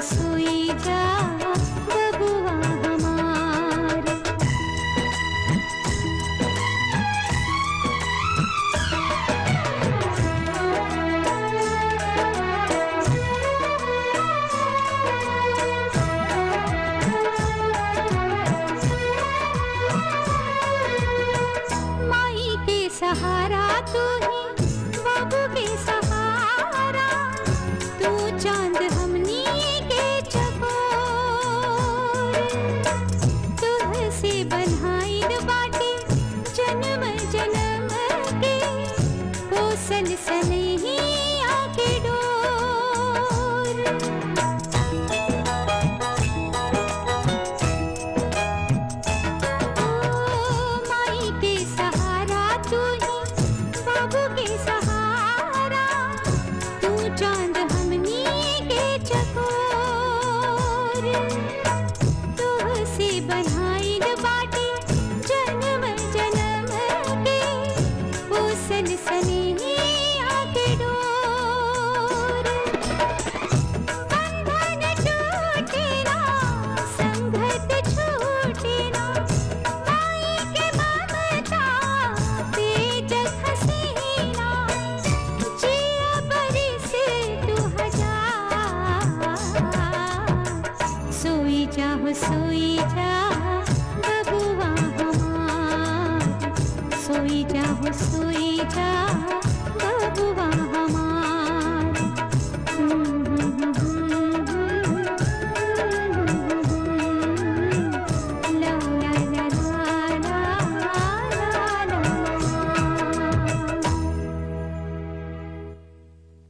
सोई जा बबुआ हमार। माई के सहारा तू ही बाबू के सहारा, तू चांद हमनी के चकोर। तुझसे बन्हाइन बाटे जन्म जन्म के, वो सनसनहिया के डोर। माई के सहारा तू ही बाबू के सहारा, तू चांद हमनी के चकोर। तुझसे बन्हाइन बाटे जन्म जन्म के, वो सनसनहिया के डोर। बंधन टूटे ना, संगत छूटे ना, माई के ममता पे जग हसीना। जिया बरिस तू हजार, सोई जा हो सोई जा बबुआ हमार, सोई जा हो सोई जा बबुआ